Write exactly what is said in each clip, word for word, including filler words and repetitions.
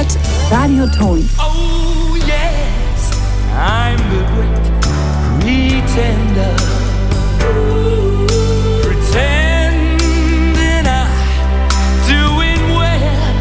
hört Radioton. Oh yes, I'm the great pretender. Pretending I'm doing well.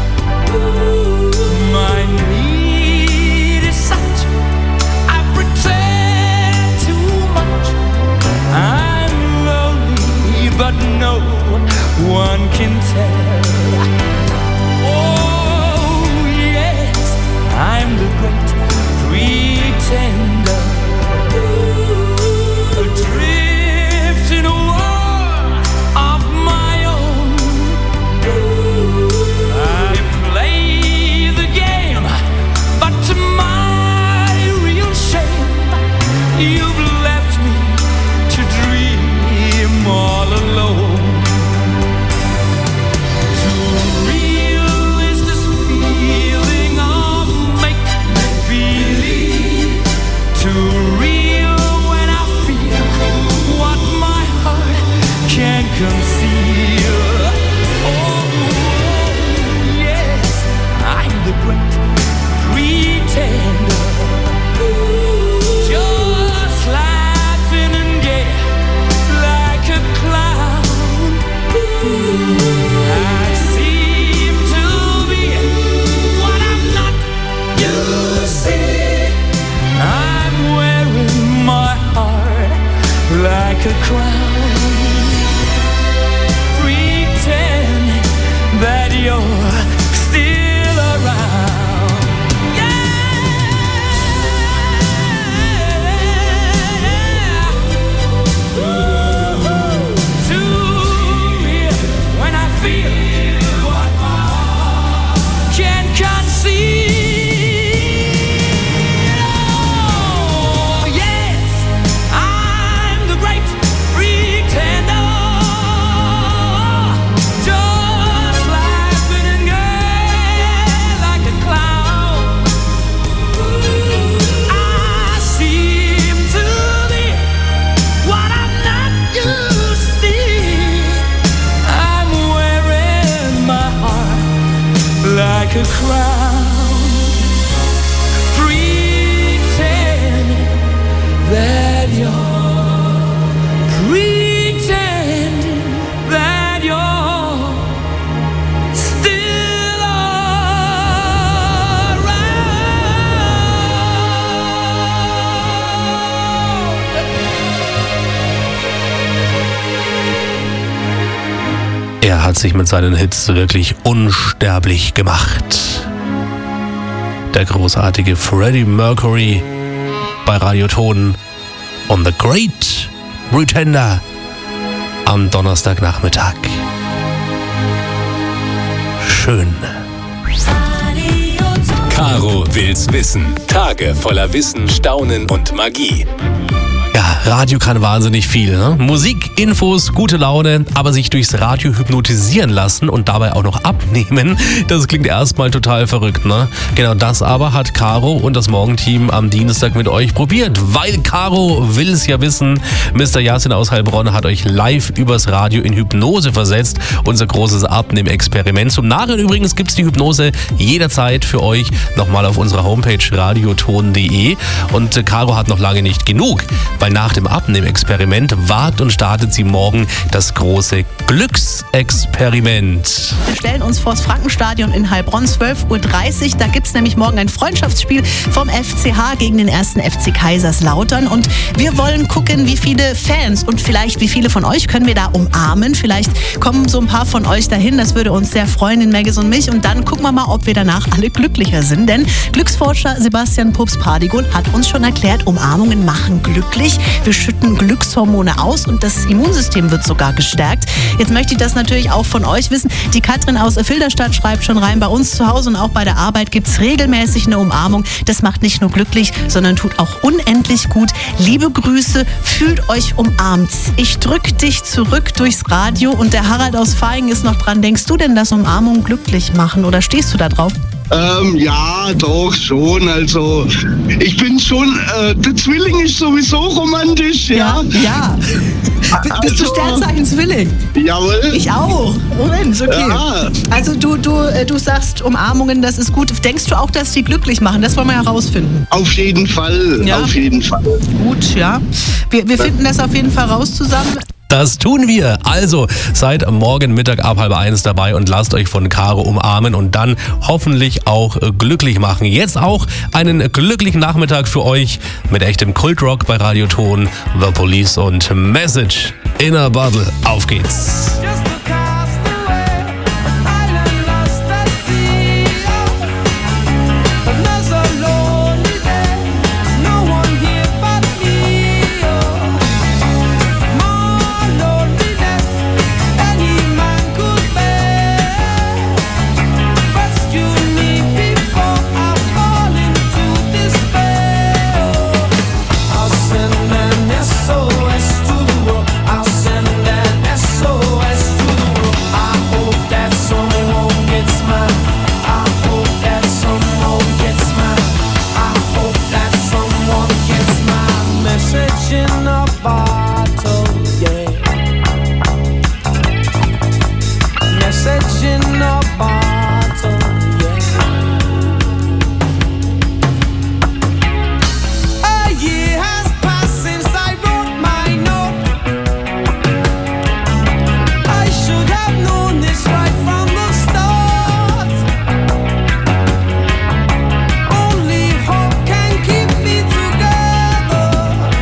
My need is such, I pretend too much. I'm lonely, but no one can tell. Oh yes, I'm the great pretender. Adrift in a world of my own. I play the game, but to my real shame, you've left me to dream all alone. Conceal. Oh, yes, I'm the great pretender. Just laughing and gay like a clown. I seem to be what I'm not. You see, I'm wearing my heart like a crown. That you're still around. Yeah. To me, when I feel what my heart can conceive. Oh, yes, I'm the great pretender. Like a crown, pretend that you're, pretend that you're still around. Er hat sich mit seinen Hits wirklich unsterblich gemacht. Der großartige Freddie Mercury bei Radioton on The Great Pretender am Donnerstagnachmittag. Schön. Caro will's wissen. Tage voller Wissen, Staunen und Magie. Ja, Radio kann wahnsinnig viel. Ne? Musik, Infos, gute Laune, aber sich durchs Radio hypnotisieren lassen und dabei auch noch abnehmen, das klingt erstmal total verrückt. Ne? Genau das aber hat Caro und das Morgenteam am Dienstag mit euch probiert, weil Caro will es ja wissen. Mister Yasin aus Heilbronn hat euch live übers Radio in Hypnose versetzt. Unser großes Abnehm-Experiment. Zum Nachhinein übrigens gibt es die Hypnose jederzeit für euch nochmal auf unserer Homepage radioton punkt de. Und äh, Caro hat noch lange nicht genug, weil nach dem Abnehm-Experiment wagt und startet sie morgen das große Glücksexperiment. Wir stellen uns vor das Frankenstadion in Heilbronn, zwölf Uhr dreißig. Da gibt es nämlich morgen ein Freundschaftsspiel vom F C H gegen den ersten F C Kaiserslautern. Und wir wollen gucken, wie viele Fans und vielleicht wie viele von euch können wir da umarmen. Vielleicht kommen so ein paar von euch dahin. Das würde uns sehr freuen, den Maggis und mich. Und dann gucken wir mal, ob wir danach alle glücklicher sind. Denn Glücksforscher Sebastian Pups-Pardigol hat uns schon erklärt, Umarmungen machen glücklich. Wir schütten Glückshormone aus und das Immunsystem wird sogar gestärkt. Jetzt möchte ich das natürlich auch von euch wissen. Die Katrin aus Filderstadt schreibt schon rein, bei uns zu Hause und auch bei der Arbeit gibt es regelmäßig eine Umarmung. Das macht nicht nur glücklich, sondern tut auch unendlich gut. Liebe Grüße, fühlt euch umarmt. Ich drück dich zurück durchs Radio und der Harald aus Vaihingen ist noch dran. Denkst du denn, dass Umarmungen glücklich machen oder stehst du da drauf? Ähm, ja, doch, schon. Also, ich bin schon, äh, der Zwilling ist sowieso romantisch, ja. Ja, ja. B- Bist du Sternzeichen Zwilling? Jawohl. Ich auch. Oh Mensch, okay. Ja. Also du, du, äh, du sagst, Umarmungen, das ist gut. Denkst du auch, dass die glücklich machen? Das wollen wir herausfinden. Auf jeden Fall, Ja. auf jeden Fall. Gut, ja. Wir, wir finden das auf jeden Fall raus zusammen. Das tun wir. Also seid morgen Mittag ab halb eins dabei und lasst euch von Caro umarmen und dann hoffentlich auch äh, glücklich machen. Jetzt auch einen glücklichen Nachmittag für euch mit echtem Kultrock bei Radioton, The Police und Message in a Bottle. Auf geht's. Just a cast away, an island lost at sea. Another lonely day, no one here but me. More loneliness any man could bear. Rescue me before I fall into despair. I'll send an S O S to the world. I'll send an S O S to the world. I hope that someone gets mine. I hope that someone gets mine. I hope that someone gets my message in a bottle, yeah. Message in a bottle, yeah. A year has passed since I wrote my note. I should have known this right from the start. Only hope can keep me together.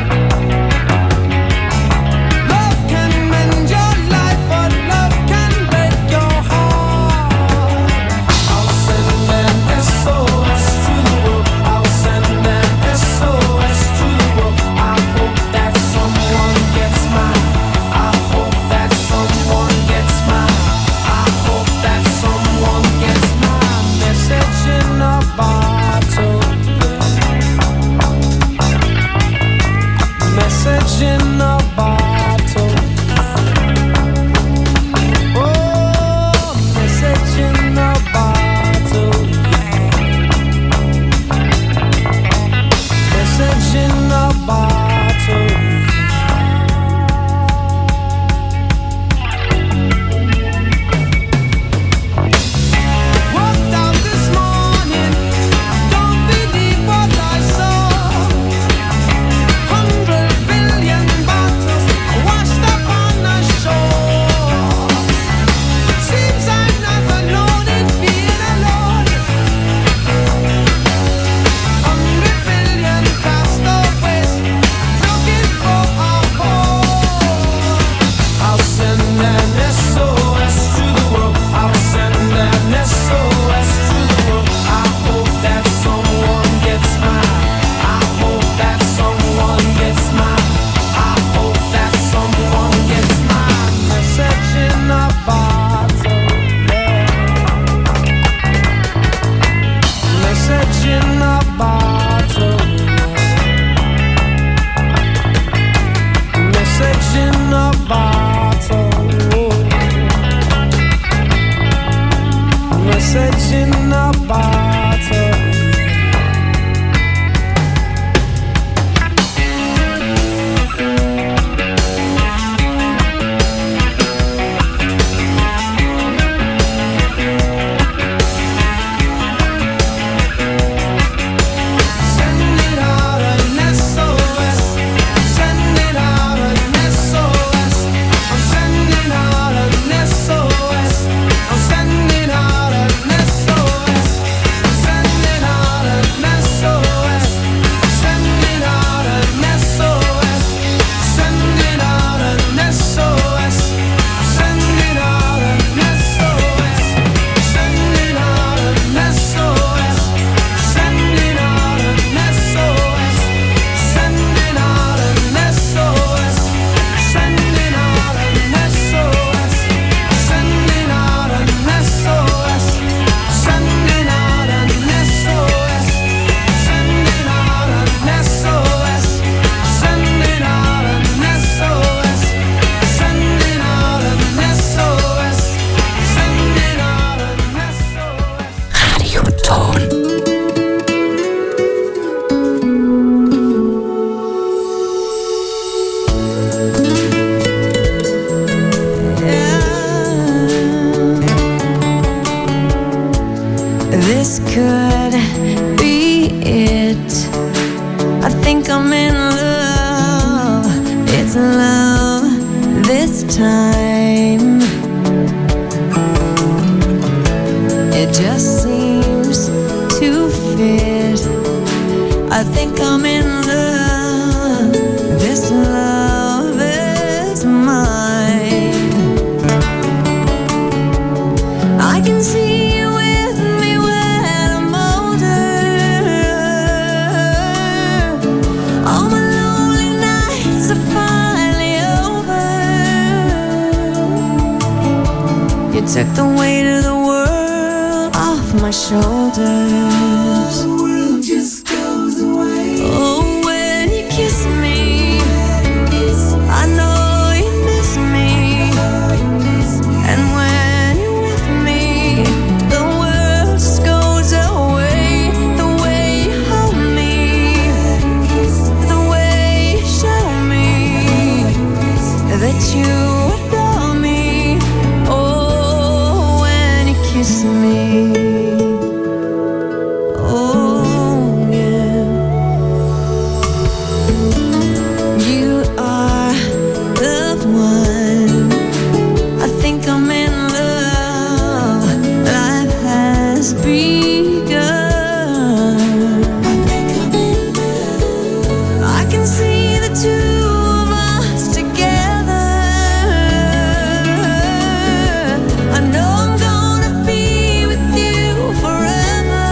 Love can mend your life, but love can break your heart. I'll send an S O S to the world. I'll send an S O S to the world. I hope that someone gets mine. I hope that someone gets mine. I hope that someone gets my message in a bottle. Yeah. Message in a bottle. Oh, message in a bottle. Yeah. Message in a bottle. Walked out this morning, don't believe what I saw. Hundred billion bottles washed up on the shore. Seems I'm not alone in being alone. Hundred billion castaways looking for a home. I'll send an S O S to the world. I'll send an S O S to the world. I hope that someone gets mine. I hope that someone gets mine. I hope that someone gets my message in a bottle. Yeah. Message in a bottle. Message in a bottle. Message in a bottle. Send it out an S O S. Send it out an S O S. I'm sending out an S O S. I'm sending out an S O S. I'm sending out an S O S. Sending out an S O S. Sending out an S O S. Sending out an S O S. Sending out an S O S. Sending out an S O S. Sending out an S O S. Sending out an S O S. Sending out an S O S. Sending out an S O S. Sending out an S O S. Sending out an S O S. Sending out an S O S. Sending out an S O S. Radioton. could be it. I think I'm in love. It's love this time. It just seems to fit. I think I'm in love. This love is mine. I can see you with me when I'm older. All my lonely nights are finally over. You took the weight of the world off my shoulders. The world just goes away. Oh, when you kiss me, I know you miss me. And when you're with me, the world just goes away. The way you hold me, the way you show me that you adore me. Oh, when you kiss me. Oh, yeah. You are the one. I think I'm in love. Life has begun. I think I'm in love. I can see the two of us together. I know I'm gonna be with you forever.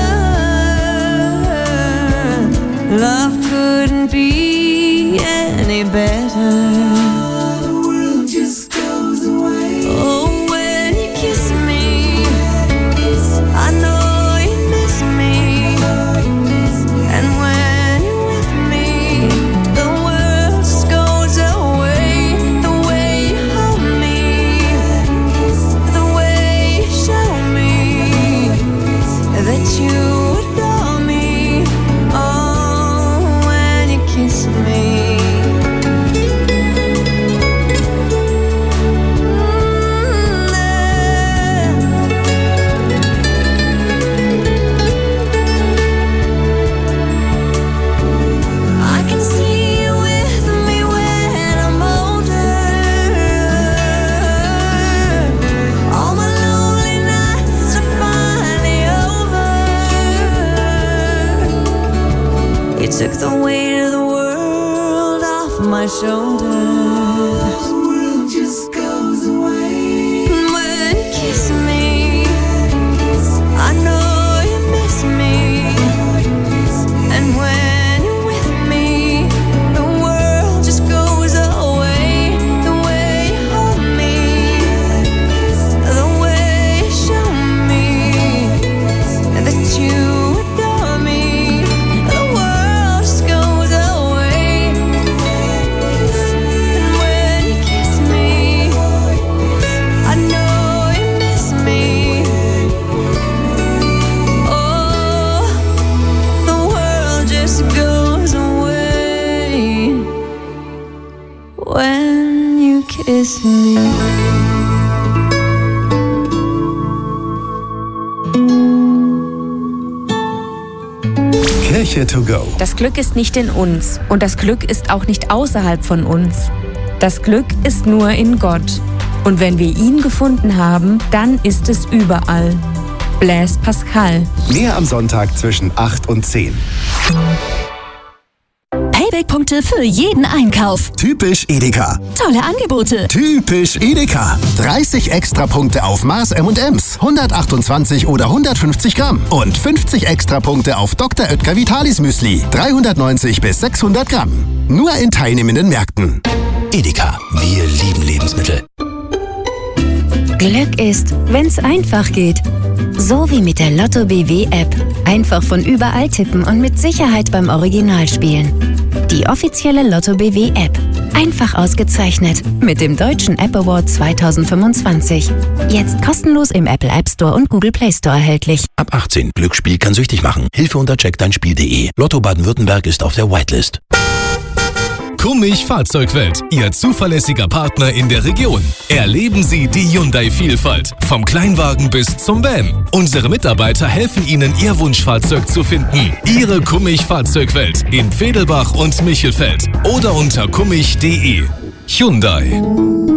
Love couldn't be any better. The world just goes away. Oh, when you kiss me, I know you miss me. And when you're with me, the world just goes away. The way you hold me, the way you show me that you adore me. Oh, when you kiss me. I can see you with me when I'm older. All my lonely nights are finally over. You took the weight of the world off my shoulders. The world just goes away. When you kiss me, I know you miss me. And when you're with me, the world just goes away. The way you hold me, the way you show me that you adore me, the world just goes away. And when you kiss me, I know you miss me. Oh, the world just goes away when you kiss me. Kirche to go. Das Glück ist nicht in uns und das Glück ist auch nicht außerhalb von uns. Das Glück ist nur in Gott. Und wenn wir ihn gefunden haben, dann ist es überall. Blaise Pascal. Mehr am Sonntag zwischen acht und zehn. Payback-Punkte für jeden Einkauf. Typisch Edeka. Tolle Angebote. Typisch Edeka. dreißig Extrapunkte auf Mars M und M's. hundertachtundzwanzig oder hundertfünfzig Gramm. Und fünfzig Extrapunkte auf Doktor Oetker Vitalis Müsli. dreihundertneunzig bis sechshundert Gramm. Nur in teilnehmenden Märkten. Edeka. Wir lieben Lebensmittel. Glück ist, wenn's einfach geht. So wie mit der Lotto B W App. Einfach von überall tippen und mit Sicherheit beim Original spielen. Die offizielle Lotto B W App. Einfach ausgezeichnet mit dem Deutschen App Award zweitausendfünfundzwanzig. Jetzt kostenlos im Apple App Store und Google Play Store erhältlich. Ab achtzehn. Glücksspiel kann süchtig machen. Hilfe unter check dein Spiel punkt de. Lotto Baden-Württemberg ist auf der Whitelist. Kummich Fahrzeugwelt, Ihr zuverlässiger Partner in der Region. Erleben Sie die Hyundai-Vielfalt, vom Kleinwagen bis zum Van. Unsere Mitarbeiter helfen Ihnen, Ihr Wunschfahrzeug zu finden. Ihre Kummich Fahrzeugwelt in Pfedelbach und Michelfeld oder unter kummich punkt de. Hyundai.